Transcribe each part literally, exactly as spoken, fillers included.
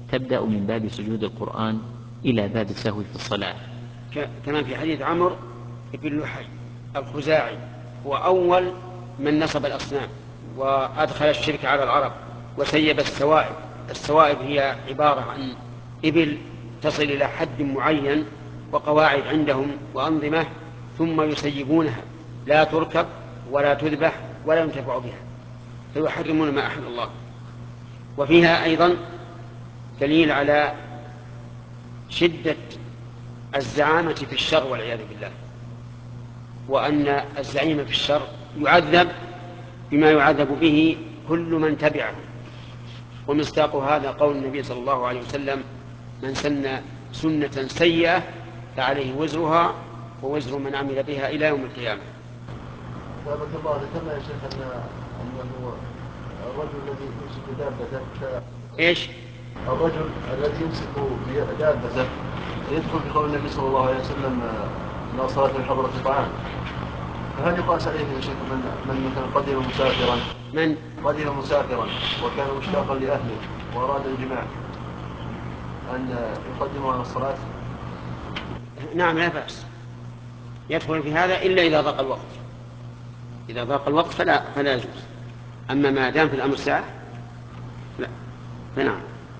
تبدأ من باب سجود القرآن إلى باب السهو في الصلاة. كما في حديث عمرو بن لحي الخزاعي، هو أول من نصب الأصنام وأدخل الشرك على العرب وسيب السوائب. السوائب هي عبارة عن إبل تصل إلى حد معين وقواعد عندهم وأنظمة، ثم يسيبونها لا تركب ولا تذبح ولا ينتفع بها، فيحرمون ما أحل الله. وفيها أيضا دليل على شدة الزعامة في الشر والعياذ بالله، وأن الزعيم في الشر يعذب بما يعذب به كل من تبعه. ومصداق هذا قول النبي صلى الله عليه وسلم: من سن سنة سيئة فعليه وزرها ووزر من عمل بها إلى يوم القيامة. ثابت الله ذكرنا يا شيخ أنه الرجل الذي يمسك دابته إيش؟ الرجل الذي يمسك دابته يدخل في قول النبي صلى الله عليه وسلم: لا صلاة في حضرة طعام. فهل يقاس عليه يا شيخ من من كان قدم مسافرا من قدم مسافرا وكان مشتاقا لأهله وأراد الجماع أن يقدمه على الصلاة؟ نعم، لا بأس، يدخل في هذا إلا إذا ضاق الوقت. إذا ضاق الوقت فلا فلا يجوز، أما ما دام في الأمر ساعة لا. فنعم.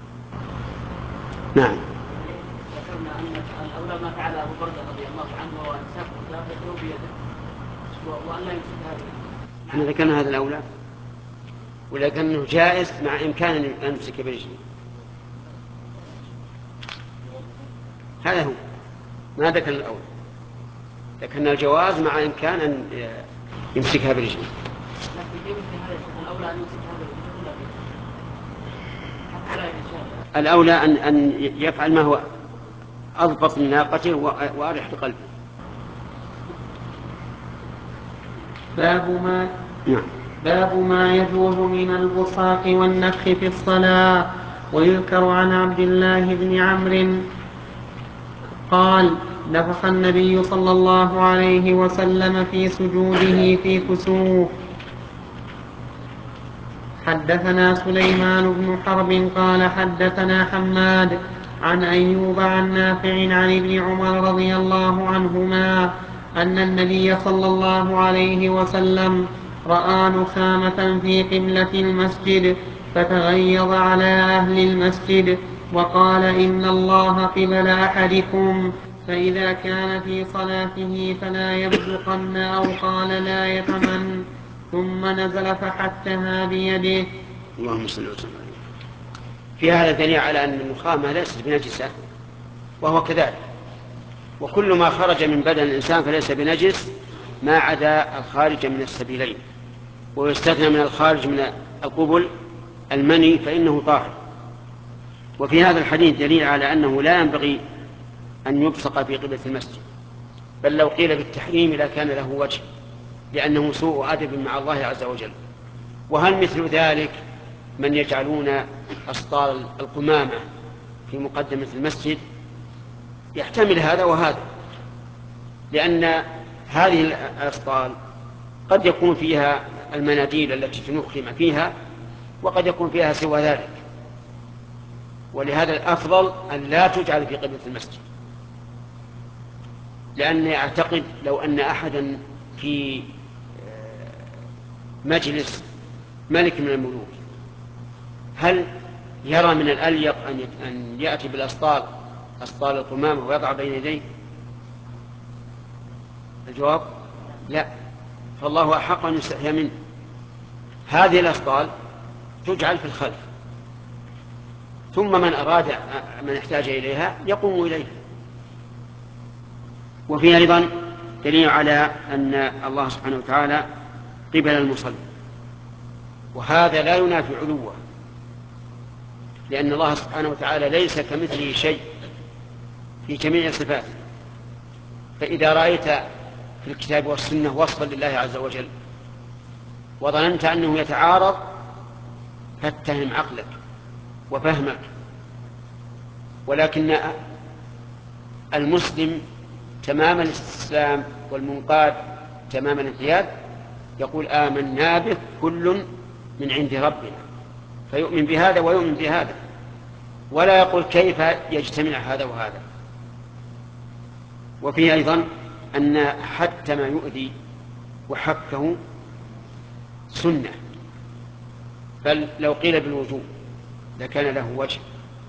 نعم. ذكرنا أن الأولى ما فعل أبو بردة رضي الله عنه وأن ساق دابته بيده وأن لا يمسكها بيده. احنا ذكرنا هذا الأولى، ولكنه جائز مع إمكان أن يمسك برجله. هذا هو، ما ذكرنا الأولى، ذكرنا الجواز مع إمكان أن يمسكها برجله. الأولى أن أن يفعل ما هو أضبط من ناقته وأريح لقلبه. باب ما باب ما يجوز من البصاق والنفخ في الصلاة. ويذكر عن عبد الله بن عمرو قال: نفخ النبي صلى الله عليه وسلم في سجوده في كسوف. حدثنا سليمان بن حرب قال حدثنا حماد عن أيوب عن نافع عن ابن عمر رضي الله عنهما أن النبي صلى الله عليه وسلم رأى نخامة في قبلة المسجد فتغيظ على أهل المسجد وقال: إن الله قبل أحدكم، فإذا كان في صلاته فلا يبزقن، أو قال لا يتمن، ثم نزل فحتها بيده. اللهم صل وسلم. في هذا دليل على أن النخامة ليست بنجسة، وهو كذلك، وكل ما خرج من بدن الإنسان فليس بنجس ما عدا الخارج من السبيلين، ويستثنى من الخارج من القبل المني فإنه طاهر. وفي هذا الحديث دليل على أنه لا ينبغي أن يبصق في قبلة المسجد، بل لو قيل بالتحريم لكان له وجه، لأنه سوء أدب مع الله عز وجل. وهل مثل ذلك من يجعلون أسطال القمامة في مقدمة المسجد؟ يحتمل هذا وهذا، لأن هذه الأسطال قد يكون فيها المناديل التي تنخم فيها، وقد يكون فيها سوى ذلك، ولهذا الأفضل أن لا تجعل في قبلة المسجد. لأني أعتقد لو أن أحدا في مجلس ملك من الملوك هل يرى من الأليق أن يأتي بالأسطال أسطال القمامة ويضع بين يديه؟ الجواب لا، فالله أحق أن يستحيا منه. هذه الأسطال تجعل في الخلف، ثم من أراد من احتاج إليها يقوم إليها. وفي أيضا دليل على أن الله سبحانه وتعالى قبل المصلي، وهذا لا ينافي علوه، لأن الله سبحانه وتعالى ليس كمثله شيء في جميع صفاته. فإذا رأيت في الكتاب والسنة وصفا لله عز وجل وظننت أنه يتعارض فاتهم عقلك وفهمك. ولكن المسلم تمام الاستسلام والمنقاد تمام الانقياد يقول: آمنا به كل من عند ربنا، فيؤمن بهذا ويؤمن بهذا. ولا يقول كيف يجتمع هذا وهذا. وفيه أيضا أن حتى ما يؤذي وحكه سنة، بل لو قيل بالوجوب لكان له وجه.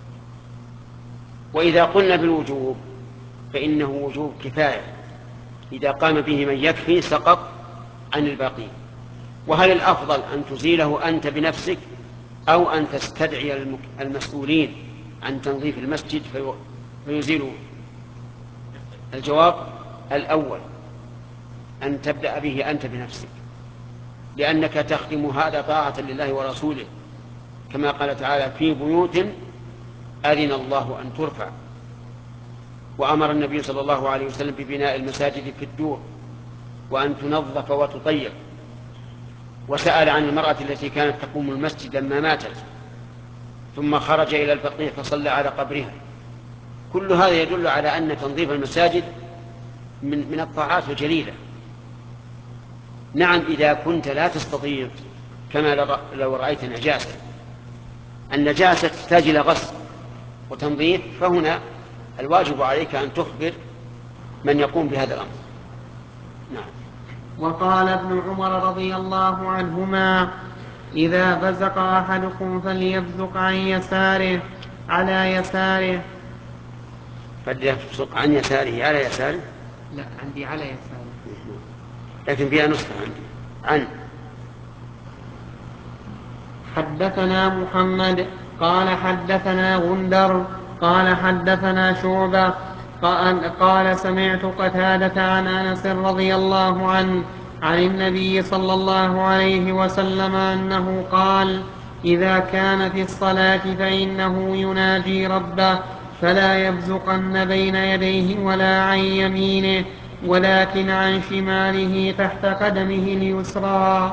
وإذا قلنا بالوجوب فإنه وجوب كفاية، إذا قام به من يكفي سقط عن الباقين. وهل الأفضل أن تزيله أنت بنفسك أو أن تستدعي المسؤولين عن تنظيف المسجد فيزيلوا؟ الجواب الأول، أن تبدأ به أنت بنفسك، لأنك تخدم هذا طاعة لله ورسوله، كما قال تعالى في بيوت أذن الله أن ترفع. وأمر النبي صلى الله عليه وسلم ببناء المساجد في الدور وأن تنظف وتطيب، وسأل عن المرأة التي كانت تقوم المسجد لما ماتت ثم خرج إلى البقيع فصلى على قبرها. كل هذا يدل على أن تنظيف المساجد من, من الطاعات الجليلة. نعم إذا كنت لا تستطيع، كما لو رأيت نجاسة، النجاسة تحتاج إلى غسل وتنظيف، فهنا الواجب عليك أن تخبر من يقوم بهذا الأمر. نعم. وقال ابن عمر رضي الله عنهما: إذا بزق أحدكم فليبزق عن يساره على يساره. فليبزق عن يساره على يساره؟ لا، عندي على يساره، لكن فيها نسخة عندي عن. حدثنا محمد قال حدثنا غندر قال حدثنا شعبة قال سمعت قتادة عن أنس رضي الله عنه عن النبي صلى الله عليه وسلم أنه قال: إذا كان في الصلاة فإنه يناجي ربه فلا يبزقن بين يديه ولا عن يمينه ولكن عن شماله تحت قدمه اليسرى.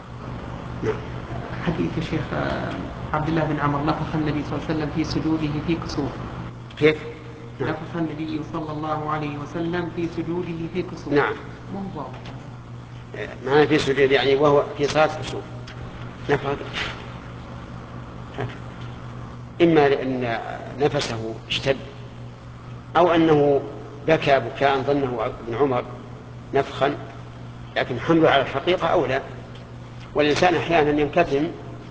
حديث الشيخ عبد الله بن عمر: نفخ النبي صلى الله عليه وسلم في سجوده في كسوف. كيف؟ نفخ النبي صلى الله عليه وسلم في سجوده في كسوف. نعم. منظر معنى في سجود يعني وهو في صلاة كسوف. نفخ إما لأن نفسه اشتد أو أنه بكى بكاء ظنه ابن عمر نفخا، لكن حمله على الحقيقة أولى. والإنسان أحيانا ينكتم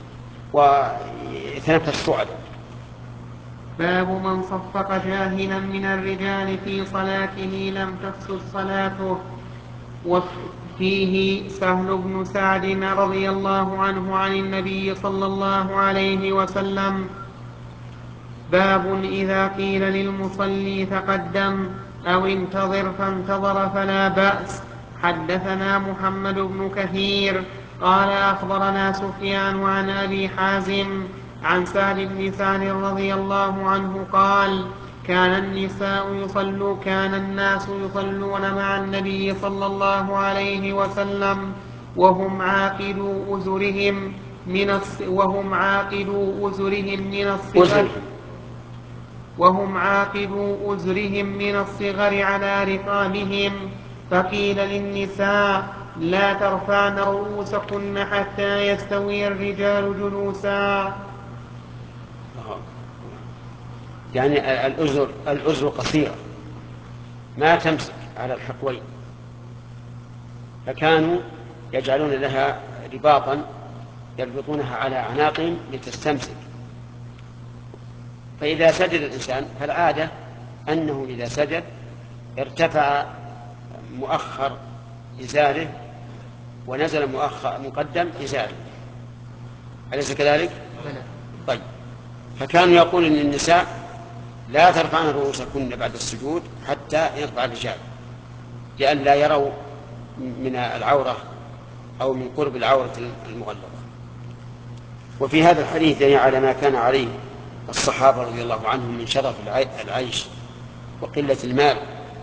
ويتنفس صعدا. باب من صفق جاهلا من الرجال في صلاته لم تفسد صلاته. وفيه سهل بن سعد رضي الله عنه عن النبي صلى الله عليه وسلم: باب إذا قيل للمصلي تقدم أو انتظر فانتظر فلا بأس. حدثنا محمد بن كثير قال أخبرنا سفيان عن أبي حازم عن سهل بن سعد رضي الله عنه قال: كان النساء يصلوا كان الناس يصلون مع النبي صلى الله عليه وسلم وهم عاقدوا أزرهم من الص... وهم عاقدوا أزرهم من الصغر وهم عاقدوا أزرهم من الصغر على رقابهم. فقيل للنساء: لا ترفعن رؤوسكن حتى يستوي الرجال جلوسا. يعني الأزر الأزر قصيرة ما تمسك على الحقوين، فكانوا يجعلون لها رباطا يربطونها على أعناقهم لتستمسك. فإذا سجد الإنسان فالعادة أنه إذا سجد ارتفع مؤخر إزاره ونزل مؤخر مقدم إزاره، أليس كذلك؟ طيب. فكانوا يقول إن النساء لا ترفعن رؤوسكن بعد السجود حتى يرفع الرجال، لئلا يروا من العورة أو من قرب العورة المغلظة. وفي هذا الحديث يعني على ما كان عليه الصحابة رضي الله عنهم من شرف العيش وقلة المال.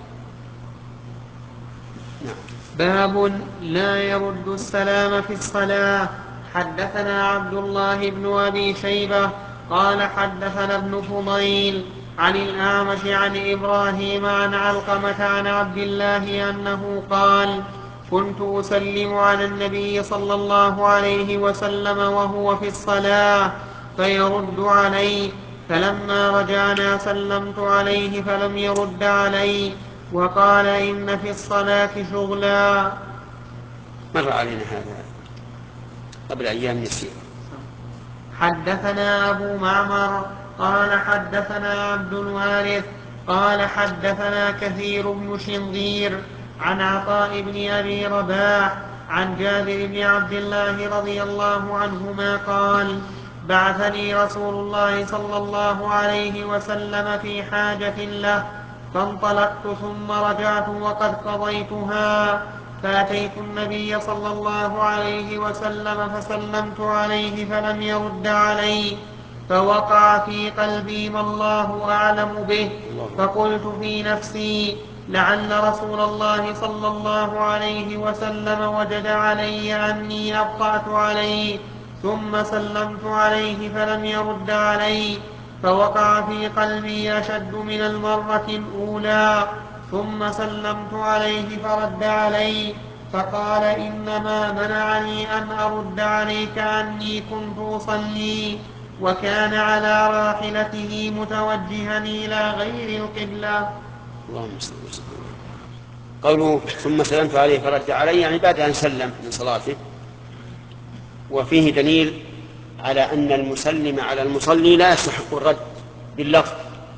نعم. باب لا يرد السلام في الصلاة. حدثنا عبد الله بن أبي شيبة قال حدثنا ابن فضيل عن الأعمش عن إبراهيم عن علقمة عن عبد الله أنه قال: كنت أسلم على النبي صلى الله عليه وسلم وهو في الصلاة فيرد علي فلما رجعنا سلمت عليه فلم يرد علي وقال إن في الصلاة شغلا. مر علينا هذا قبل أيام يسير. حدثنا أبو معمر قال حدثنا عبد الوارث قال حدثنا كثير بن شنظير عن عطاء بن أبي رباح عن جابر بن عبد الله رضي الله عنهما قال بعثني رسول الله صلى الله عليه وسلم في حاجة له فانطلقت ثم رجعت وقد قضيتها فأتيت النبي صلى الله عليه وسلم فسلمت عليه فلم يرد علي فوقع في قلبي ما الله أعلم به فقلت في نفسي لعل رسول الله صلى الله عليه وسلم وجد علي أني أبطأت عليه ثم سلمت عليه فلم يرد علي فوقع في قلبي أشد من المرة الأولى ثم سلمت عليه فرد علي فقال إنما منعني أن أرد عليك أني كنت أصلي وكان على راحلته متوجها إلى غير القبلة. اللهم صل وسلم. قوله ثم سلمت عليه فرد علي يعني بعد أن سلم من صلاته، وفيه دليل على أن المسلم على المصلي لا يستحق الرد باللفظ.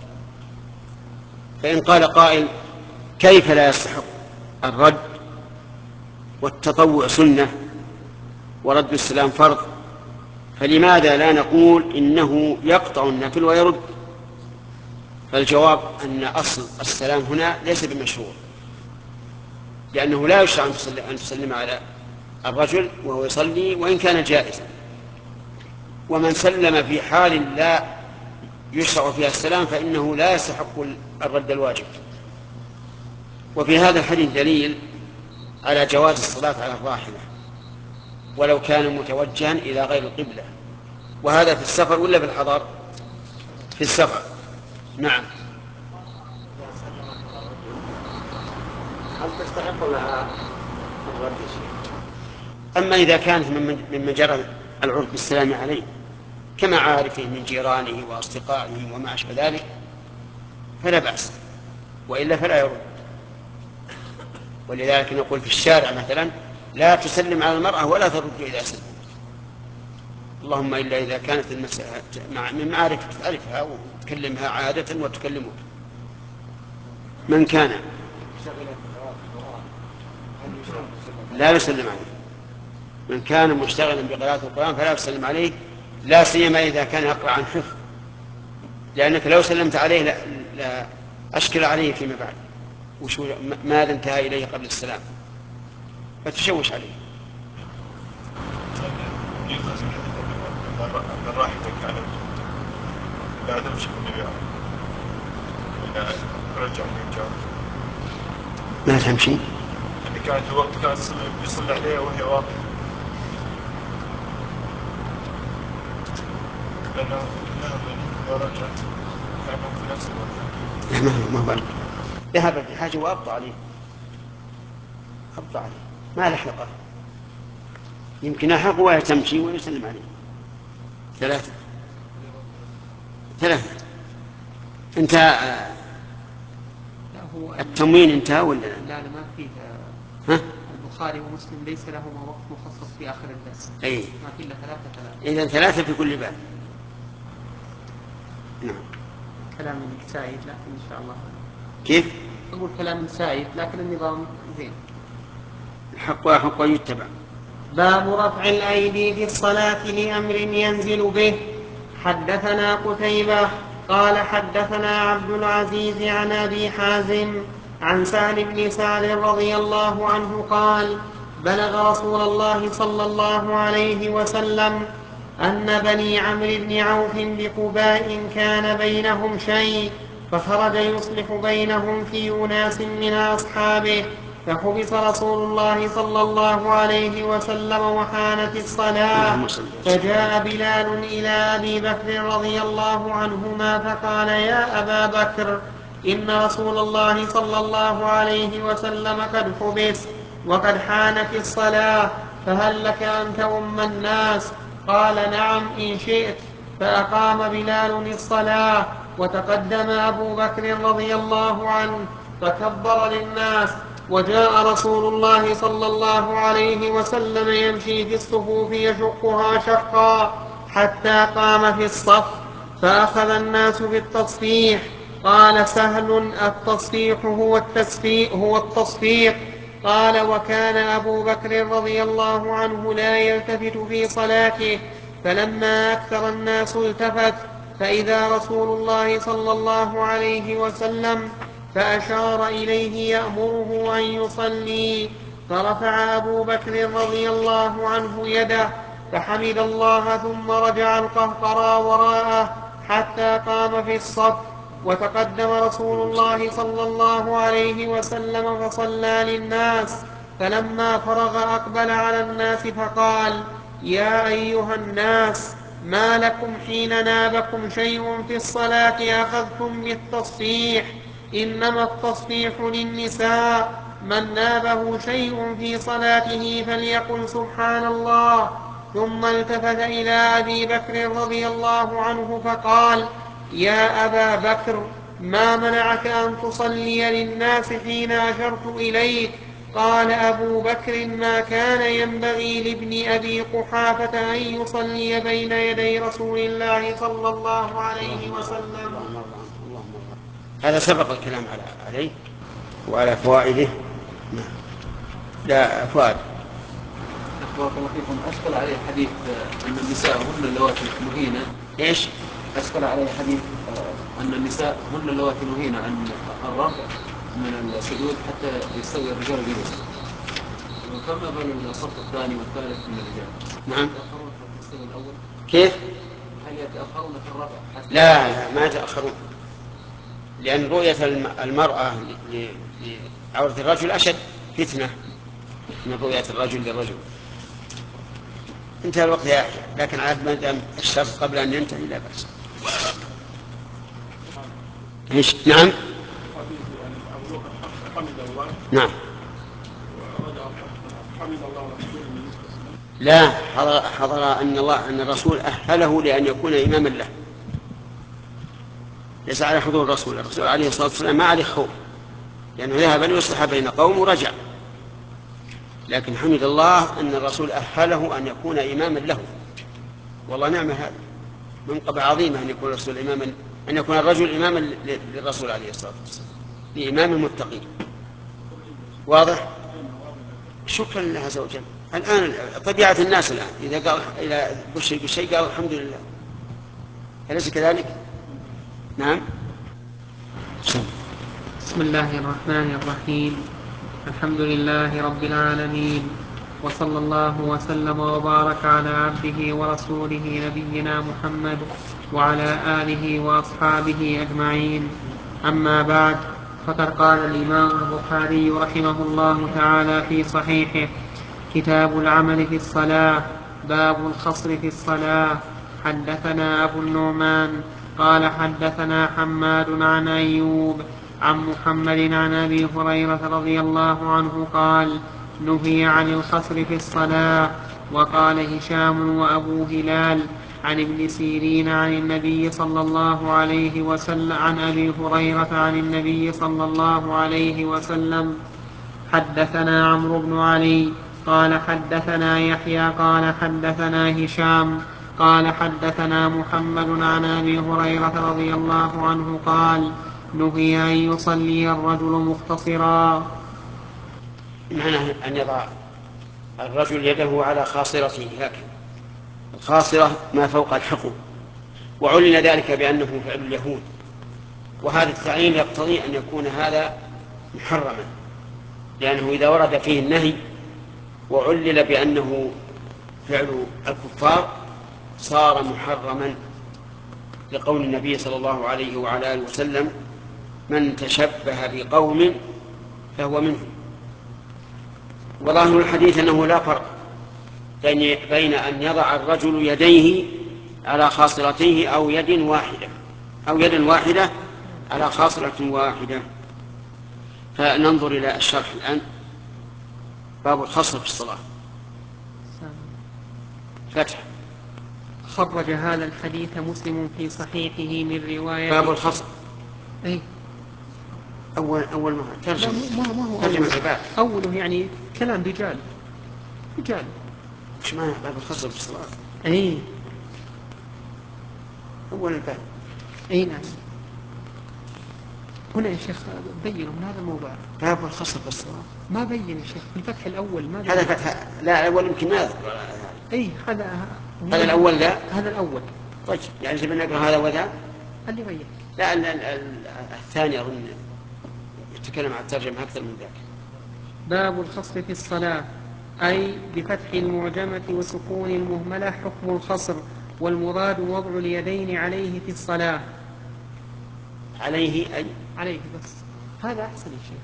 فإن قال قائل كيف لا يستحق الرد والتطوع سنة ورد السلام فرض، فلماذا لا نقول إنه يقطع النفل ويرد؟ فالجواب أن أصل السلام هنا ليس بمشروع، لأنه لا يشرع أن تسلم على الرجل وهو يصلي وإن كان جائزا، ومن سلم في حال لا يشرع فيها السلام فإنه لا يستحق الرد الواجب. وفي هذا الحديث دليل على جواز الصلاة على الراحلة ولو كان متوجها إلى غير القبلة، وهذا في السفر ولا في الحضر؟ في السفر. نعم. هل تستحق لها الرد؟ أما إذا كانت ممن جرى العرف بالسلام عليه كمعارفه من جيرانه وأصدقائه وما أشبه ذلك فلا بأس، وإلا فلا يرد. ولذلك نقول في الشارع مثلا لا تسلم على المرأة ولا ترد إذا سلمت، اللهم إلا إذا كانت المسألة من معارف تعرفها وتكلمها عادة وتكلمك. من كان لا يسلم عليه، من كان مشتغلا بقراءة القرآن فلا يسلم عليه، لا سيما إذا كان يقرأ عن حفظ، لأنك لو سلمت عليه لا, لا أشكل عليه فيما بعد وشو ماذا انتهى إليه قبل السلام فتشوش عليه. راحتك على لا تمشي بالنبي إذا رجع من الجامعة ما تمشي اللي كانت في وقت كان يصلي عليها وهي واقفة، لأنه إذا رجعت كأنه في نفس الوقت. ما هو ذهب في حاجة وأبطأ عليه، أبطأ عليه ما لحقه، يمكن أحق وهي تمشي ويسلم عليه. ثلاثة ثلاثة انتهى التموين انتهى ولا لا؟ لا لا ما فيه. ها؟ البخاري ومسلم ليس لهما وقت مخصص في آخر الدرس. أي ما فيه إلا ثلاثة ثلاثة. إذن ثلاثة في كل باب. نعم. كلام سائد لكن إن شاء الله. كيف؟ أقول كلام سائد لكن النظام زين. الحق وحق يتبع. باب رفع الأيدي في الصلاة لأمر ينزل به. حدثنا قتيبة قال حدثنا عبد العزيز عن أبي حازم عن سهل بن سعد رضي الله عنه قال بلغ رسول الله صلى الله عليه وسلم أن بني عمرو بن عوف بقباء كان بينهم شيء فخرج يصلح بينهم في أناس من أصحابه فحبس رسول الله صلى الله عليه وسلم وحانت الصلاة فجاء بلال إلى أبي بكر رضي الله عنهما فقال يا أبا بكر إن رسول الله صلى الله عليه وسلم قد حبس وقد حانت الصلاة فهل لك أن تؤم الناس؟ قال نعم إن شئت. فأقام بلال الصلاة وتقدم أبو بكر رضي الله عنه فكبر للناس، وجاء رسول الله صلى الله عليه وسلم يمشي في الصفوف يشقها شقا حتى قام في الصف، فأخذ الناس بالتصفيح. قال سهل: التصفيح هو التسفيق هو التصفيق. قال: وكان أبو بكر رضي الله عنه لا يلتفت في صلاته، فلما أكثر الناس التفت فإذا رسول الله صلى الله عليه وسلم، فأشار إليه يأمره أن يصلي، فرفع أبو بكر رضي الله عنه يده فحمد الله ثم رجع القهقرى وراءه حتى قام في الصف، وتقدم رسول الله صلى الله عليه وسلم فصلى للناس، فلما فرغ أقبل على الناس فقال: يا أيها الناس، ما لكم حين نابكم شيء في الصلاة أخذتم بالتصفيح؟ إنما التصفيح للنساء، من نابه شيء في صلاته فليقل سبحان الله. ثم التفت إلى أبي بكر رضي الله عنه فقال: يا أبا بكر، ما منعك أن تصلي للناس حين أشرت إليك؟ قال أبو بكر: ما كان ينبغي لابن أبي قحافة أن يصلي بين يدي رسول الله صلى الله عليه وسلم. هذا سبق الكلام عليه وعلى فوائده. لا فوائد. بارك الله فيكم. أشكل عليه حديث أن النساء هن اللواتي نهين. إيش؟ أشكل عليه حديث أن النساء هن اللواتي نهين عن الرفع من السجود حتى يستوي الرجال جلوسا. فما بال الصف الثاني والثالث من الرجال؟ نعم. يتأخرون في التسوي الأول؟ كيف؟ هل يتأخرون في الرفع؟ لا لا ما يتأخرون، لأن رؤية المرأة لعورة الرجل أشد فتنة من رؤية الرجل للرجل. انتهى الوقت يا أخي، لكن عاد ما دام الشرط قبل أن ينتهي لا بأس. إيش؟ نعم. نعم. لا، حضر, حضر أن الله أن الرسول أهله لأن يكون إماما له، ليس على حضور الرسول. الرسول عليه الصلاة والسلام ما عليه خوف، لأنه ذهب ليصلح بين قوم ورجع، لكن حمد الله أن الرسول أهله أن يكون إماما له. والله نعم، هذا منقبة عظيمة أن يكون الرسول إماما، أن يكون الرجل إماما للرسول عليه الصلاة والسلام، لإمام المتقين. واضح؟ شكرا لله عز وجل. الآن طبيعة الناس الآن إذا قال إذا بشر بشيء قال الحمد لله، أليس كذلك؟ نعم. بسم الله الرحمن الرحيم. الحمد لله رب العالمين، وصلى الله وسلم وبارك على عبده ورسوله نبينا محمد وعلى آله وأصحابه أجمعين. أما بعد، فقد قال الإمام البخاري رحمه الله تعالى في صحيحه: كتاب العمل في الصلاة، باب الخصر في الصلاة. حدثنا أبو النعمان قال حدثنا حماد عن أيوب عن محمد عن أبي هريرة رضي الله عنه قال: نهي عن الخصر في الصلاة. وقال هشام وأبو هلال عن ابن سيرين عن النبي صلى الله عليه وسلم عن أبي هريرة عن النبي صلى الله عليه وسلم. حدثنا عمرو بن علي قال حدثنا يحيى قال حدثنا هشام قال حدثنا محمد عن أبي هريرة رضي الله عنه قال: نهي أن يصلي الرجل مختصرا. معنى أن يضع الرجل يده على خاصرته هكذا، الخاصرة ما فوق الحقوق، وعلن ذلك بأنه فعل اليهود، وهذا التعليل يقتضي أن يكون هذا محرما، لأنه إذا ورد فيه النهي وعلل بأنه فعل الكفار صار محرما، لقول النبي صلى الله عليه وعلى آله وسلم: من تشبه بقوم فهو منهم. وظاهر الحديث أنه لا فرق بين أن يضع الرجل يديه على خاصرتيه أو يد واحدة أو يد واحدة على خاصرة واحدة. فننظر إلى الشرح الآن. باب الخصر في الصلاة. فتح. خرج هذا الحديث مسلم في صحيحه من رواية باب الخصم. أي أول أول ما ترجم ما ما هو ترجم أول. الباب. أوله يعني كلام رجال رجال. إيش معنى باب الخصم في الصلاة؟ أي أول الباب. أي نعم. هنا يا شيخ بينوا من هذا الموضوع. باب الخصم في الصلاة ما بين يا شيخ في الفتح الأول ما بين. هذا فتح لا الأول يمكن ما يذكر. أي هذا هذا الأول لا. هذا الأول. طيب يعني جب نقرأ هذا وذا. اللي بين. لا ال ال ال الثاني أظن يتكلم عن الترجمة أكثر من ذاك. باب الخصر في الصلاة أي بفتح المعجمة وسكون المهملة حكم الخصر، والمراد وضع اليدين عليه في الصلاة. عليه أي عليه بس هذا أحسن يا شيخ،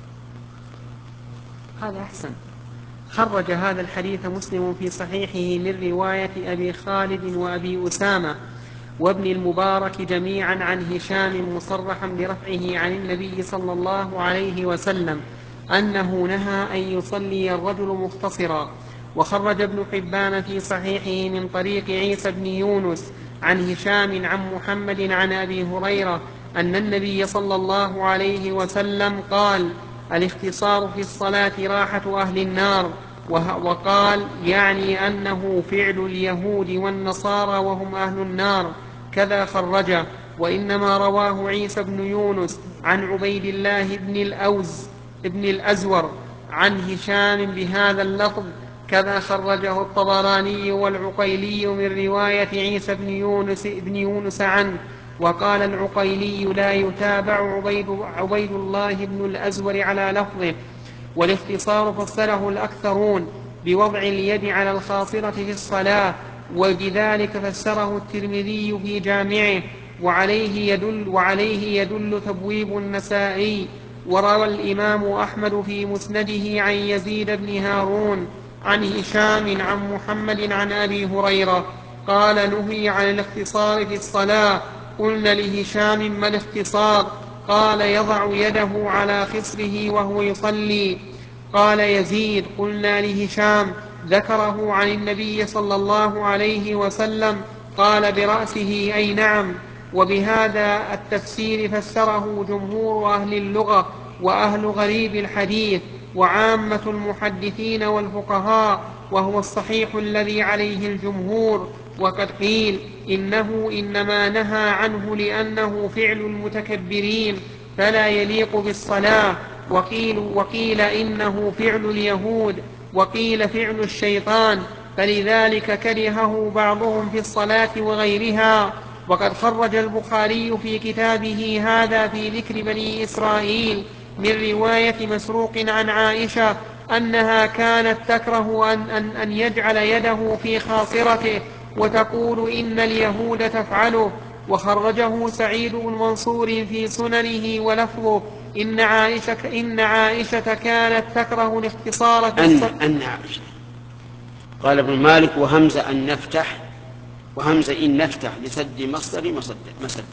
هذا أحسن. خرج هذا الحديث مسلم في صحيحه من رواية أبي خالد وأبي أسامة وابن المبارك جميعا عن هشام مصرحا برفعه عن النبي صلى الله عليه وسلم أنه نهى أن يصلي الرجل مختصرا. وخرج ابن حبان في صحيحه من طريق عيسى بن يونس عن هشام عن محمد عن أبي هريرة أن النبي صلى الله عليه وسلم قال: الاختصار في الصلاة راحة أهل النار. وقال يعني أنه فعل اليهود والنصارى وهم أهل النار. كذا خرجه. وإنما رواه عيسى بن يونس عن عبيد الله بن الأوز ابن الأزور عن هشام بهذا اللفظ. كذا خرجه الطبراني والعقيلي من رواية عيسى بن يونس, بن يونس عنه. وقال العقيلي لا يتابع عبيد, عبيد الله بن الأزور على لفظه. والاختصار فسره الأكثرون بوضع اليد على الخاصرة في الصلاة، وبذلك فسره الترمذي في جامعه، وعليه يدل, وعليه يدل تبويب النسائي. وروى الإمام أحمد في مسنده عن يزيد بن هارون عن هشام عن محمد عن أبي هريرة قال: نهي عن الاختصار في الصلاة. قلنا لهشام: ما الاختصار؟ قال: يضع يده على خصره وهو يصلي. قال يزيد: قلنا لهشام: ذكره عن النبي صلى الله عليه وسلم. قال: برأسه أي نعم. وبهذا التفسير فسره جمهور أهل اللغة وأهل غريب الحديث وعامة المحدثين والفقهاء، وهو الصحيح الذي عليه الجمهور. وقد قيل إنه إنما نهى عنه لأنه فعل المتكبرين فلا يليق بالصلاة. وقيل, وقيل إنه فعل اليهود، وقيل فعل الشيطان، فلذلك كرهه بعضهم في الصلاة وغيرها. وقد خرج البخاري في كتابه هذا في ذكر بني إسرائيل من رواية مسروق عن عائشة أنها كانت تكره أن, أن, أن يجعل يده في خاصرته وتقول إن اليهود تفعله. وخرجه سعيد بن منصور في سننه ولفظه: إن عائشة, إن عائشة كانت تكره الاختصار في أن, الصلاة. أن عائشة. قال ابن مالك: وهمزة أن نفتح، وهمزة إن نفتح لسد مصدر مسده.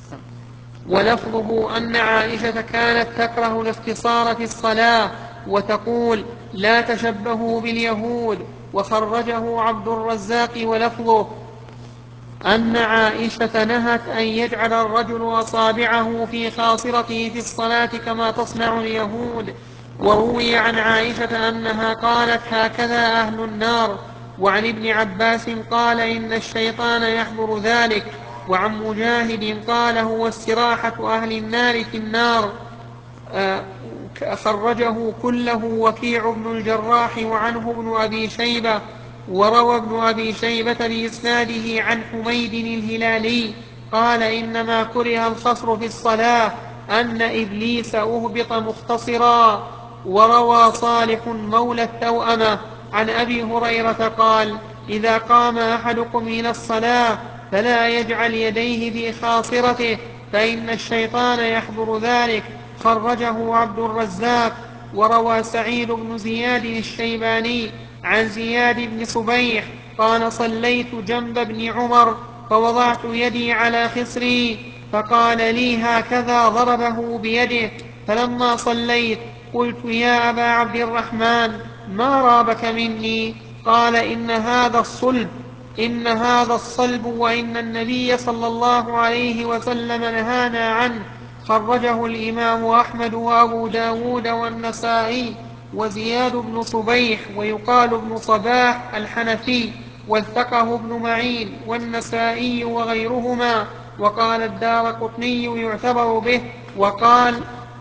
ولفظه أن عائشة كانت تكره الاختصار في الصلاة وتقول: لا تشبهوا باليهود. وخرجه عبد الرزاق ولفظه أن عائشة نهت أن يجعل الرجل أصابعه في خاصرته في الصلاة كما تصنع اليهود. وروي عن عائشة أنها قالت: هكذا أهل النار. وعن ابن عباس قال: إن الشيطان يحضر ذلك. وعن مجاهد قال: هو استراحة أهل النار في النار. آه خرجه كله وكيع بن الجراح وعنه ابن أبي شيبة. وروى ابن أبي شيبة بإسناده عن حميد الهلالي قال: إنما كره الخصر في الصلاة أن إبليس أهبط مختصرا. وروى صالح مولى التوأمة عن أبي هريرة قال: إذا قام أحدكم إلى الصلاة فلا يجعل يديه في خاصرته فإن الشيطان يحضر ذلك. خرجه عبد الرزاق. وروى سعيد بن زياد الشيباني عن زياد بن صبيح قال: صليت جنب ابن عمر فوضعت يدي على خصري فقال لي: هكذا. ضربه بيده. فلما صليت قلت: يا أبا عبد الرحمن ما رابك مني؟ قال: إن هذا الصلب إن هذا الصلب وإن النبي صلى الله عليه وسلم نهانا عنه. خرجه الإمام أحمد وأبو داود والنسائي وزياد بن صبيح ويقال ابن صباح الحنفي، وثقه ابن معين والنسائي وغيرهما. وقال الدارقطني يعتبر به. وقال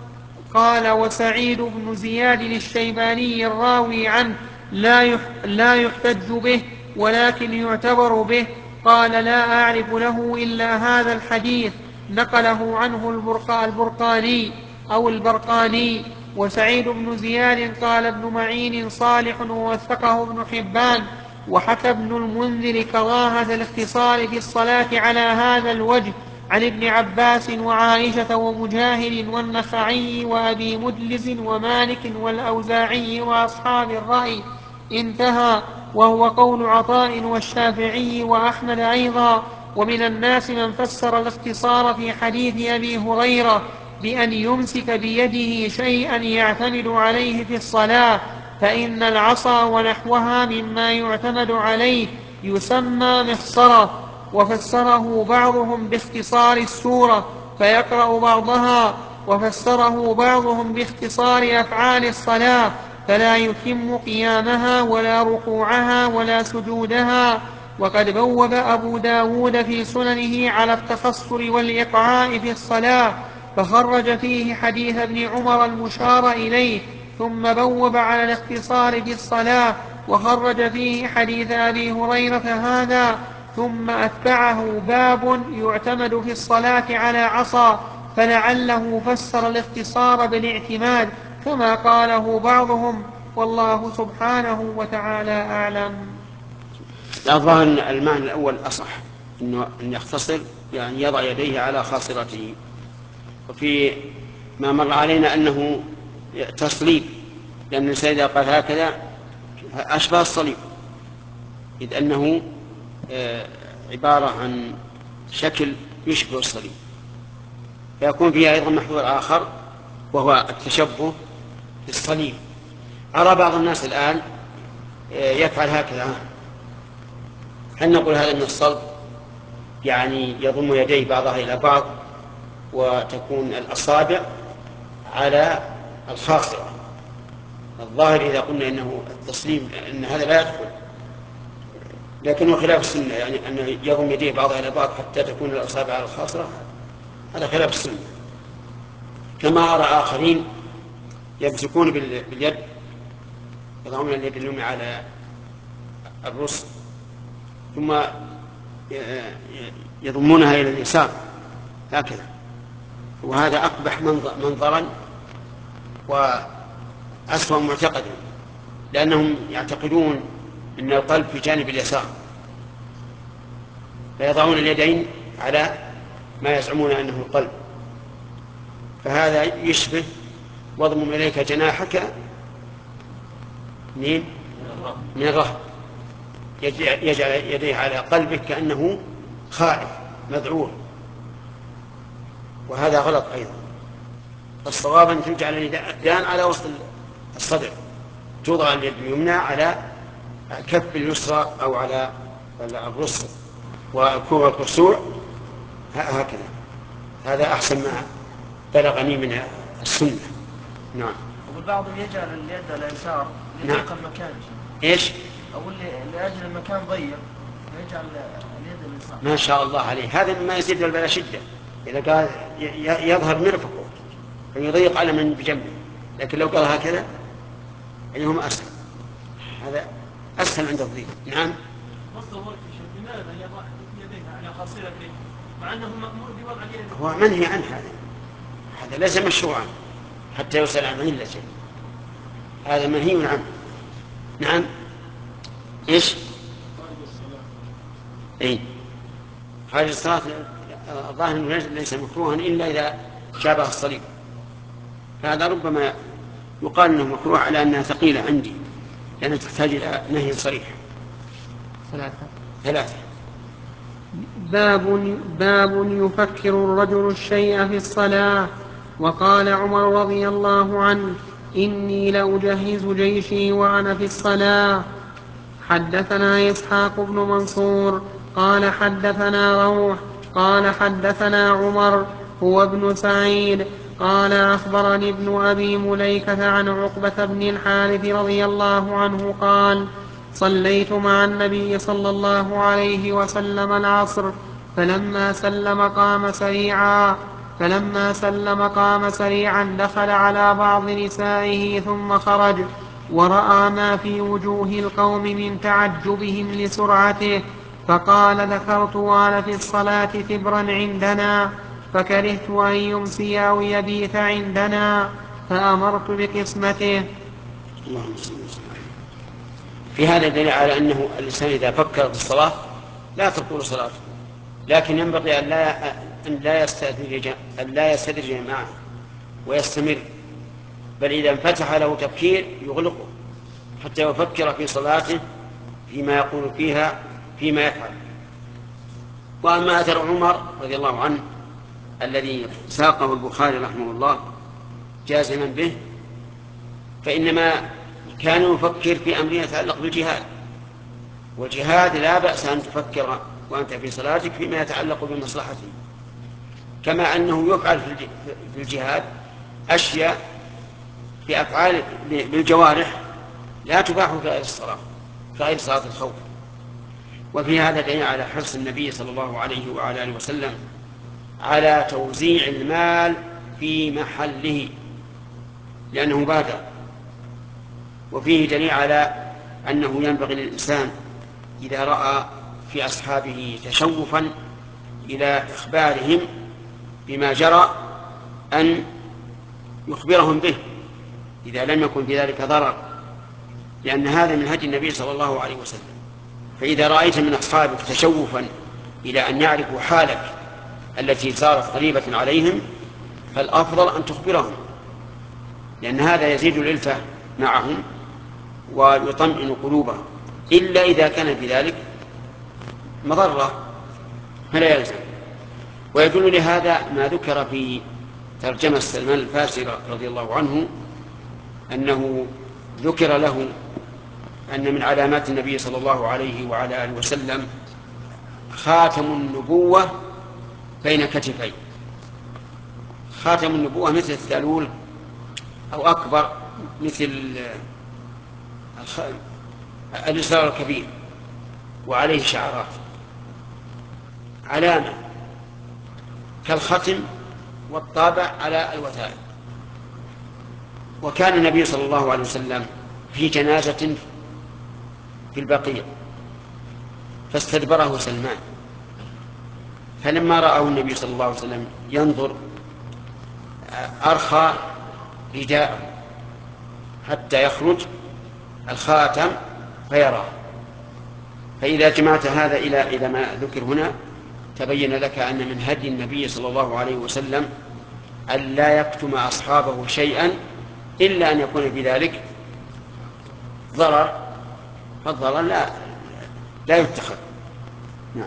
قال وسعيد بن زياد الشيباني الراوي عنه لا لا يحتج به ولكن يعتبر به. قال لا أعرف له إلا هذا الحديث، نقله عنه البرقاني أو البرقاني. وسعيد بن زياد قال ابن معين صالح ووثقه ابن حبان. وحكى ابن المنذر كراهة الاختصار في الصلاة على هذا الوجه عن ابن عباس وعائشة ومجاهد والنخعي وأبي مدلز ومالك والأوزاعي وأصحاب الرأي. انتهى. وهو قول عطاء والشافعي وأحمد أيضا. ومن الناس من فسر الاختصار في حديث أبي هريرة بأن يمسك بيده شيئا يعتمد عليه في الصلاة، فإن العصا ونحوها مما يعتمد عليه يسمى مخصرة. وفسره بعضهم باختصار السورة فيقرأ بعضها، وفسره بعضهم باختصار أفعال الصلاة فلا يتم قيامها ولا ركوعها ولا سجودها. وقد بوب أبو داود في سننه على التخصر والإقعاء في الصلاة، فخرج فيه حديث ابن عمر المشار إليه، ثم بوب على الاختصار في الصلاة وخرج فيه حديث أبي هريرة هذا، ثم أتبعه باب يعتمد في الصلاة على عصا، فلعله فسر الاختصار بالاعتماد كما قاله بعضهم، والله سبحانه وتعالى أعلم. الظاهر أن المعنى الأول أصح، إنه أن يختصر يعني يضع يديه على خاصرته. وفي ما مر علينا أنه تصليب، لأن الإنسان إذا قال هكذا أشبه الصليب، إذ أنه عبارة عن شكل يشبه الصليب، فيكون فيها أيضا محذور آخر وهو التشبه بالصليب. أرى بعض الناس الآن يفعل هكذا. هل نقول هذا من الصلب؟ يعني يضم يديه بعضها إلى بعض وتكون الأصابع على الخاصرة. الظاهر إذا قلنا إنه التصليب أن هذا لا يدخل، لكنه خلاف السنة، يعني أن يضم يديه بعضها إلى بعض حتى تكون الأصابع على الخاصرة، هذا خلاف السنة. كما أرى آخرين يمسكون باليد، يضعون اليد اليمنى على الرسل ثم يضمونها إلى اليسار هكذا، وهذا أقبح منظرا وأسوأ معتقدا، لأنهم يعتقدون أن القلب في جانب اليسار، فيضعون اليدين على ما يزعمون أنه القلب، فهذا يشبه واضمم إليك جناحك من من الرهب، يجعل يديه على قلبك كأنه خائف مذعور، وهذا غلط أيضا. الصواب أن تجعل اليدان على وسط الصدر، توضع اليد اليمنى على كف اليسرى أو على الرسل وكوع القرصوع هكذا، هذا أحسن ما بلغني من السنة. نعم. والبعض يجعل اليد اليسار لضيق المكان. إيش؟ أقول لأجل المكان ضيق يجعل اليد اليسار. ما شاء الله عليه، هذا مما يزيد البلاء شدة. إذا قال يظهر مرفقه فيضيق على من بجنبه، لكن لو قال هكذا أيهم أسهل، هذا أسهل عند الضيق. نعم. لماذا يضع يديه على خاصرته مع أنه مأمور بوضع اليد؟ هو منهي عن هذا، هذا ليس مشروعا حتى يسأل عن علة شيء، هذا منهي عنه. نعم. إيش؟ إيه؟ خارج الصلاة الظاهر ليس مكروها إلا إذا شابه الصليب، فهذا ربما يقال أنه مكروه على أنها ثقيلة عندي، لأنها تحتاج إلى نهي صريح. ثلاثة ثلاثة. باب, باب يفكر الرجل الشيء في الصلاة. وقال عمر رضي الله عنه: إني لأجهز جيشي وأنا في الصلاة. حدثنا إسحاق بن منصور قال حدثنا روح قال حدثنا عمر هو ابن سعيد قال أخبرني ابن أبي مليكة عن عقبة بن الحارث رضي الله عنه قال صليت مع النبي صلى الله عليه وسلم العصر فلما سلم قام سريعا فلما سلم قام سريعا دخل على بعض نسائه ثم خرج ورأى ما في وجوه القوم من تعجبهم لسرعته فقال ذكرت وأنا في الصلاة ثبرا عندنا فكرهت أن يمسي أو يبيت عندنا فأمرت بقسمته. اللهم صل وسلم. في هذا دليل على أنه الإنسان إذا فكر في الصلاة لا تطول صلاته، لكن ينبغي أن لا أن لا يستدرج أن لا يستدرج معه ويستمر، بل إذا انفتح له تفكير يغلقه حتى يفكر في صلاته فيما يقول فيها فيما يفعل. وأما أثر عمر رضي الله عنه الذي ساقه البخاري رحمه الله جازما به، فإنما كان يفكر في أمر يتعلق بالجهاد، والجهاد لا بأس أن تفكر وأنت في صلاتك فيما يتعلق بمصلحته، كما أنه يفعل في الجهاد أشياء في أفعال بالجوارح لا تباح في غير الصلاة كغير صلاة الخوف. وفي هذا دليل على حرص النبي صلى الله عليه وعلى آله وسلم على توزيع المال في محله لأنه بادر. وفيه دليل على أنه ينبغي للإنسان إذا رأى في أصحابه تشوفا إلى إخبارهم بما جرى أن يخبرهم به إذا لم يكن في ذلك ضرر، لأن هذا من هدي النبي صلى الله عليه وسلم. فإذا رأيت من أصحابك تشوفا إلى أن يعرفوا حالك التي صارت غريبة عليهم فالأفضل أن تخبرهم، لأن هذا يزيد الألفة معهم ويطمئن قلوبهم، إلا إذا كان في ذلك مضرة فلا يلزم. ويدل لهذا ما ذكر في ترجمة سلمان الفارسي رضي الله عنه أنه ذكر له أن من علامات النبي صلى الله عليه وعلى آله وسلم خاتم النبوة بين كتفيه. خاتم النبوة مثل الثالول أو أكبر مثل الإصرار الكبير وعليه شعرات، علامة كالختم والطابع على الوثائق. وكان النبي صلى الله عليه وسلم في جنازة في البقيع فاستدبره سلمان، فلما رآه النبي صلى الله عليه وسلم ينظر أرخى رداءه حتى يخرج الخاتم فيراه. فإذا جمعت هذا إلى إلى ما ذكر هنا تبين لك أن من هدي النبي صلى الله عليه وسلم أن لا يكتم أصحابه شيئا إلا أن يكون في ذلك ضرر، فالضرر لا لا يتخذ. نعم.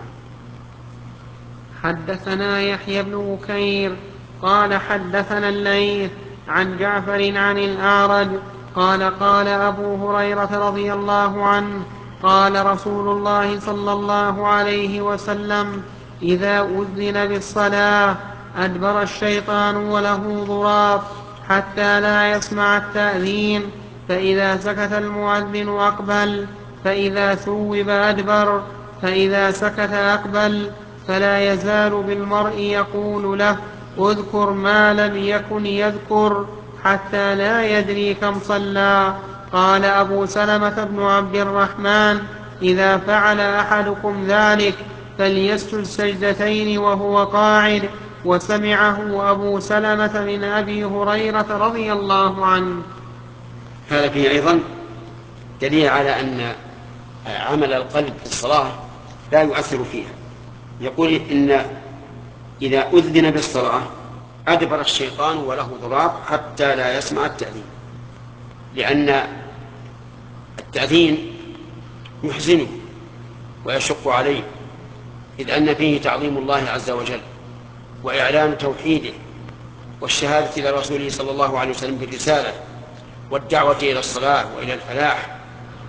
حدثنا يحيى بن بكير قال حدثنا الليث عن جعفر عن الأعرج قال قال أبو هريرة رضي الله عنه قال رسول الله صلى الله عليه وسلم إذا أذن بالصلاة أدبر الشيطان وله ضراب حتى لا يسمع التأذين، فإذا سكت المؤذن أقبل، فإذا ثوب أدبر، فإذا سكت أقبل، فلا يزال بالمرء يقول له اذكر ما لم يكن يذكر حتى لا يدري كم صلى. قال أبو سلمة بن عبد الرحمن إذا فعل أحدكم ذلك فليسجد سجدتين وهو قاعد. وسمعه أبو سلمة من أبي هريرة رضي الله عنه. هذا فيه أيضا دليل على أن عمل القلب في الصلاة لا يؤثر فيها. يقول إن إذا أذن بالصلاة أدبر الشيطان وله ضراب حتى لا يسمع التأذين، لأن التأذين يحزنه ويشق عليه، إذ أن فيه تعظيم الله عز وجل وإعلان توحيده والشهادة إلى رسوله صلى الله عليه وسلم بالرسالة والدعوة إلى الصلاة وإلى الفلاح.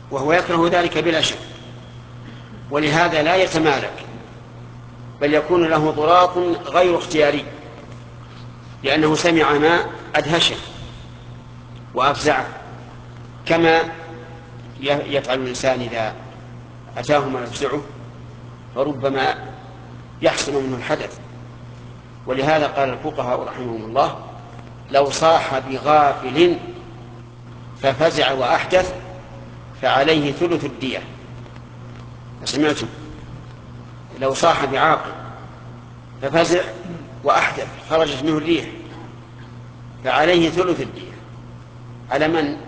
وهو يكره ذلك بلا شك، ولهذا لا يتمالك، بل يكون له ضراط غير اختياري، لأنه سمع ما أدهشه وأفزعه، كما يفعل الإنسان إذا أتاه ما يفزعه فربما يحصل منه الحدث. ولهذا قال الفقهاء رحمهم الله: لو صاح بغافل ففزع وأحدث فعليه ثلث الدية. سمعتم؟ لو صاح بعاقل ففزع وأحدث خرجت منه الريح فعليه ثلث الدية. على من؟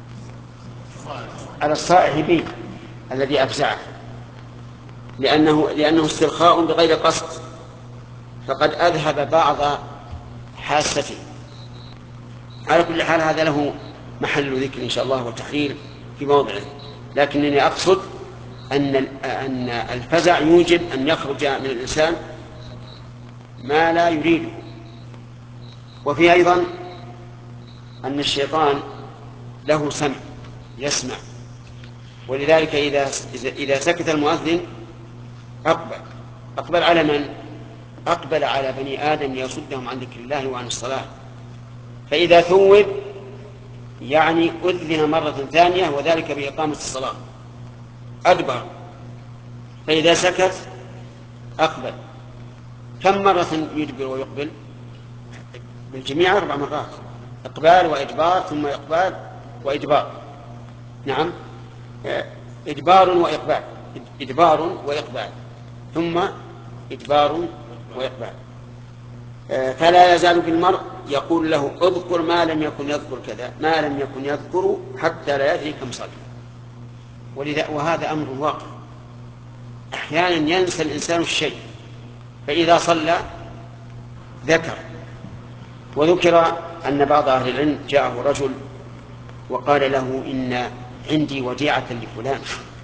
على الصائح به الذي أفزعه، لأنه, لأنه استرخاء بغير قصد، فقد أذهب بعض حاسته. على كل حال هذا له محل ذكر إن شاء الله وتحرير في موضعه، لكنني أقصد أن أن الفزع يوجب أن يخرج من الإنسان ما لا يريده. وفي أيضا أن الشيطان له سمع يسمع، ولذلك إذا إذا سكت المؤذن أقبل أقبل على من؟ أقبل على بني آدم يصدهم عن ذكر الله وعن الصلاة. فإذا ثوب يعني أذن مرة ثانية، وذلك بإقامة الصلاة، أدبر. فإذا سكت أقبل. كم مرة يدبر ويقبل؟ بالجميع أربع مرات، إقبال وإدبار ثم إقبال وإدبار. نعم، إدبار وإقبال، إدبار وإقبال ثم إدبار وإقبال. فلا يزال بالمرء يقول له: اذكر ما لم يكن يذكر كذا، ما لم يكن يذكر حتى لا يدري كم صلى. وهذا أمر واقع، أحيانا ينسى الإنسان الشيء، فإذا صلى ذكر. وذكر أن بعض أهل العلم جاءه رجل وقال له: إن عندي وديعة لفلان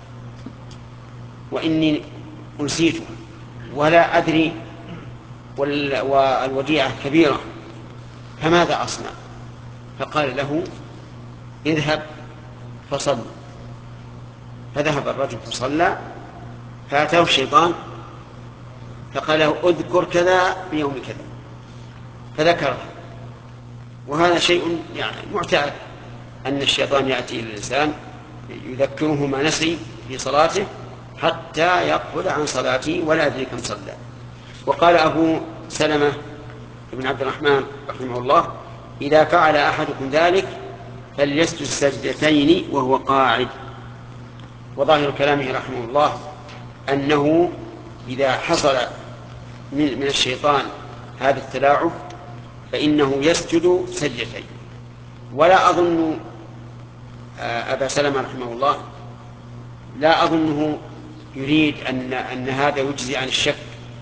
وإني أنسيتها ولا أدري والوديعة كبيرة، فماذا أصنع؟ فقال له: اذهب فصل. فذهب الرجل فصلى، فأتاه الشيطان فقال له: اذكر كذا بيوم كذا، فذكره. وهذا شيء يعني معتاد، أن الشيطان يأتي إلى الإنسان يذكره ما نسي في صلاته حتى يقبل عن صلاته ولا يدري كم صلى. وقال أبو سلمة بن عبد الرحمن رحمه الله: إذا فعل أحدكم ذلك فليسجد سجدتين وهو قاعد. وظاهر كلامه رحمه الله أنه إذا حصل من الشيطان هذا التلاعب فإنه يسجد سجدتين. ولا أظن أبا سلمة رحمه الله لا أظنه يريد أن, أن هذا يجزي عن الشك،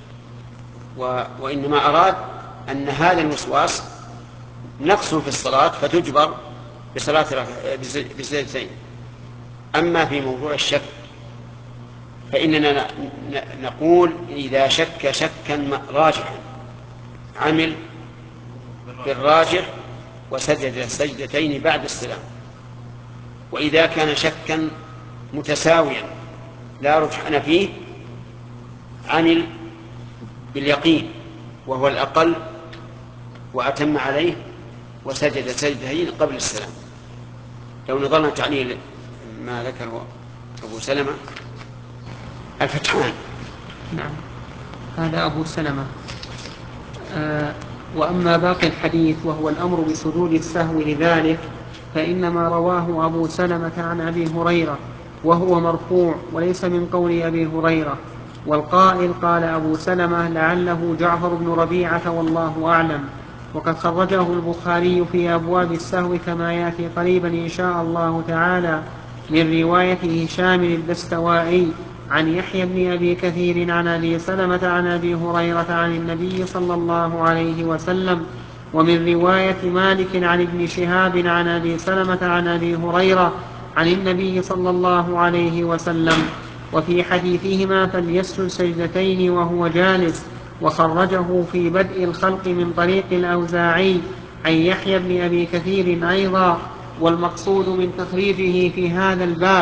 وإنما أراد أن هذا الوسواس نقص في الصلاة فتجبر بصلاة بسجدتين. أما في موضوع الشك فإننا نقول: إذا شك شكا راجحا عمل بالراجح وسجد السجدتين بعد السلام. وإذا كان شكا متساويا لا رجحان فيه عمل باليقين وهو الأقل وأتم عليه وسجد سجدتين قبل السلام. لو نظرنا تعليل ما ذكره أبو سلمة الفتحان. نعم، هذا أبو سلمة. آه وأما باقي الحديث وهو الأمر بسجود السهو لذلك فإنما رواه أبو سلمة عن أبي هريرة وهو مرفوع وليس من قول أبي هريرة. والقائل قال أبو سلمة لعله جعفر بن ربيعة والله أعلم. وقد خرجه البخاري في أبواب السهو كما يأتي قريبا إن شاء الله تعالى من رواية هشام الدستوائي عن يحيى بن أبي كثير عن أبي سلمة عن أبي هريرة عن النبي صلى الله عليه وسلم، ومن رواية مالك عن ابن شهاب عن أبي سلمة عن أبي هريرة عن النبي صلى الله عليه وسلم. وفي حديثهما فليسجد سجدتين وهو جالس. وخرجه في بدء الخلق من طريق الأوزاعي عن يحيى بن أبي كثير أيضا. والمقصود من تخريجه في هذا الباب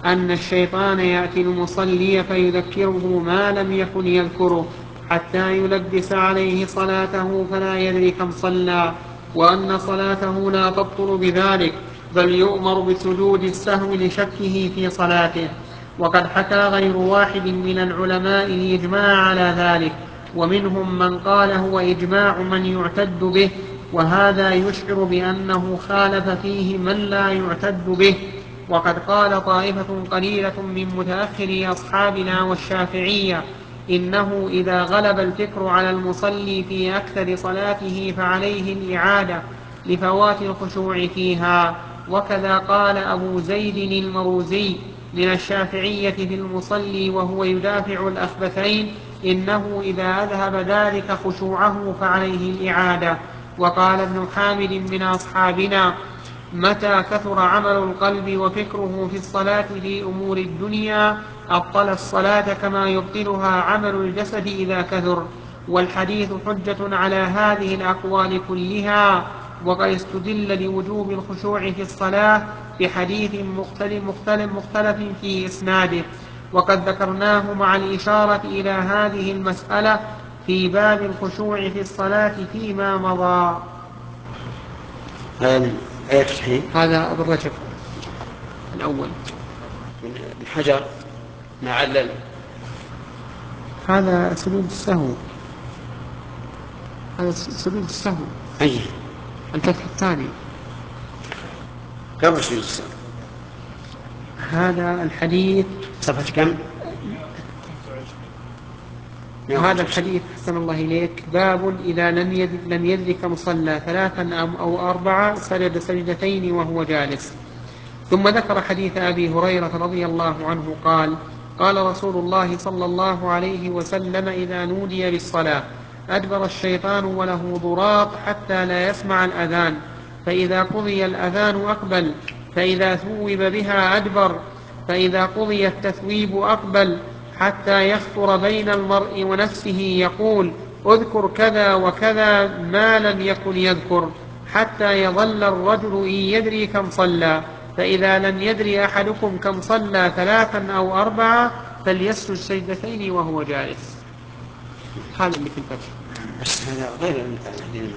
أن الشيطان يأتي المصلي فيذكره ما لم يكن يذكره حتى يلبس عليه صلاته فلا يدري كم صلى، وأن صلاته لا تبطل بذلك بل يؤمر بسجود السهو لشكه في صلاته. وقد حكى غير واحد من العلماء الإجماع على ذلك، ومنهم من قال هو إجماع من يعتد به، وهذا يشعر بأنه خالف فيه من لا يعتد به. وقد قال طائفة قليلة من متأخري أصحابنا والشافعية إنه إذا غلب الفكر على المصلي في أكثر صلاته فعليه الإعادة لفوات الخشوع فيها. وكذا قال أبو زيد المروزي من الشافعية في المصلي وهو يدافع الأخبثين إنه إذا أذهب ذلك خشوعه فعليه الإعادة. وقال ابن حامد من أصحابنا متى كثر عمل القلب وفكره في الصلاة في أمور الدنيا أبطل الصلاة كما يبطلها عمل الجسد إذا كثر. والحديث حجة على هذه الأقوال كلها. وقد استدل لوجوب الخشوع في الصلاة بحديث مختلف, مختلف, مختلف في إسناده، وقد ذكرناه مع الإشارة إلى هذه المسألة في باب الخشوع في الصلاة فيما مضى. هذا آية الصحيح، هذا ابن رجب الأول من حجر ما علل. هذا سجود السهو، هذا سجود السهو أي الفتح الثاني قبل سجود السهو. هذا الحديث صفحة كم؟ هذا الحديث حسن الله إليك باب إذا لم يدرك مصلى ثلاثا أو أربعة سجد سجدتين وهو جالس. ثم ذكر حديث أبي هريرة رضي الله عنه قال قال رسول الله صلى الله عليه وسلم إذا نودي بالصلاة أدبر الشيطان وله ضراط حتى لا يسمع الأذان، فإذا قضي الأذان أقبل، فإذا ثوب بها أدبر، فإذا قضي التثويب أقبل، حتى يخطر بين المرء ونفسه يقول اذكر كذا وكذا ما لم يكن يذكر، حتى يظل الرجل إن يدري كم صلى، فإذا لم يدري أحدكم كم صلى ثلاثا أو أربعة فليسجد سجدتين وهو جالس. هذا اللي في الفتح. بس هذا غير الحديث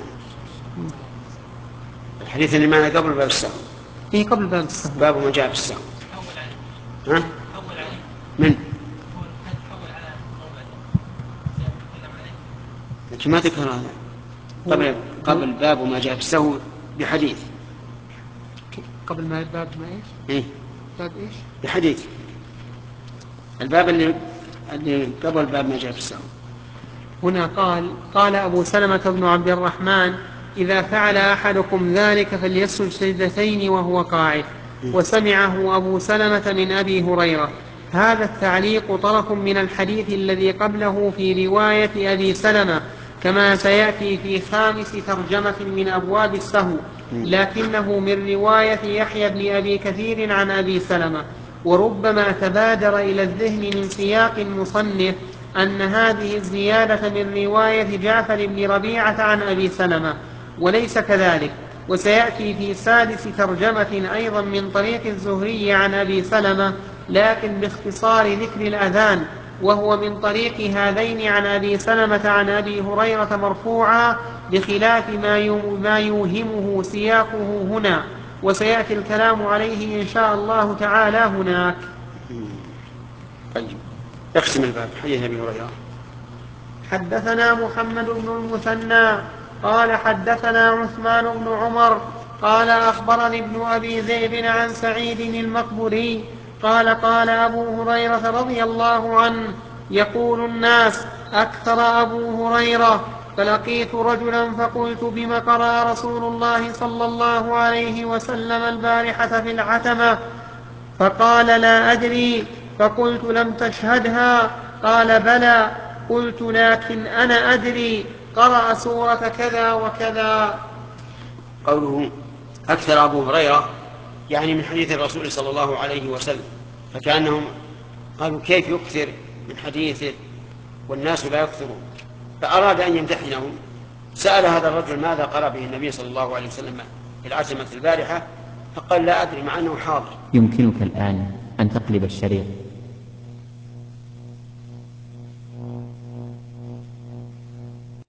الحديث اللي معنا قبل باب السهو. إيه قبل باب السهو. باب ما جاء في السهو. ها؟ من؟ لكن ما تذكر هذا قبل قبل باب ما جاء في السهو بحديث. قبل ما باب ما إيش؟ إيه؟ باب إيش؟ بحديث. الباب اللي اللي قبل باب ما جاء في السهو. هنا قال قال أبو سلمة بن عبد الرحمن إذا فعل أحدكم ذلك فليسجد سجدتين وهو قاعد، وسمعه أبو سلمة من أبي هريرة. هذا التعليق طرف من الحديث الذي قبله في رواية أبي سلمة كما سيأتي في خامس ترجمة من أبواب السهو، لكنه من رواية يحيى بن أبي كثير عن أبي سلمة. وربما تبادر إلى الذهن من سياق المصنف أن هذه الزيادة من رواية جعفر بن ربيعة عن أبي سلمة، وليس كذلك. وسيأتي في سادس ترجمة أيضا من طريق الزهري عن أبي سلمة لكن باختصار ذكر الأذان، وهو من طريق هذين عن أبي سلمة عن أبي هريرة مرفوعا بخلاف ما يوهمه سياقه هنا، وسيأتي الكلام عليه إن شاء الله تعالى هناك. طيب اقسم الباب. حديث أبي هريرة. حدثنا محمد بن المثنى قال حدثنا عثمان بن عمر قال أخبرني ابن أبي ذئب عن سعيد المقبري قال قال أبو هريرة رضي الله عنه يقول الناس أكثر أبو هريرة، فلقيت رجلا فقلت بم قرأ رسول الله صلى الله عليه وسلم البارحة في العتمة؟ فقال لا أدري. فقلت لم تشهدها؟ قال بلى. قلت لكن أنا أدري قرأ سورة كذا وكذا. قوله أكثر أبو هريرة يعني من حديث الرسول صلى الله عليه وسلم، فكأنهم قالوا كيف يكثر من حديثه والناس لا يكثرون، فأراد أن يمتحنهم. سأل هذا الرجل ماذا قرأ به النبي صلى الله عليه وسلم في العتمة البارحة، فقال لا أدري مع أنه حاضر. يمكنك الآن أن تقلب الشريط.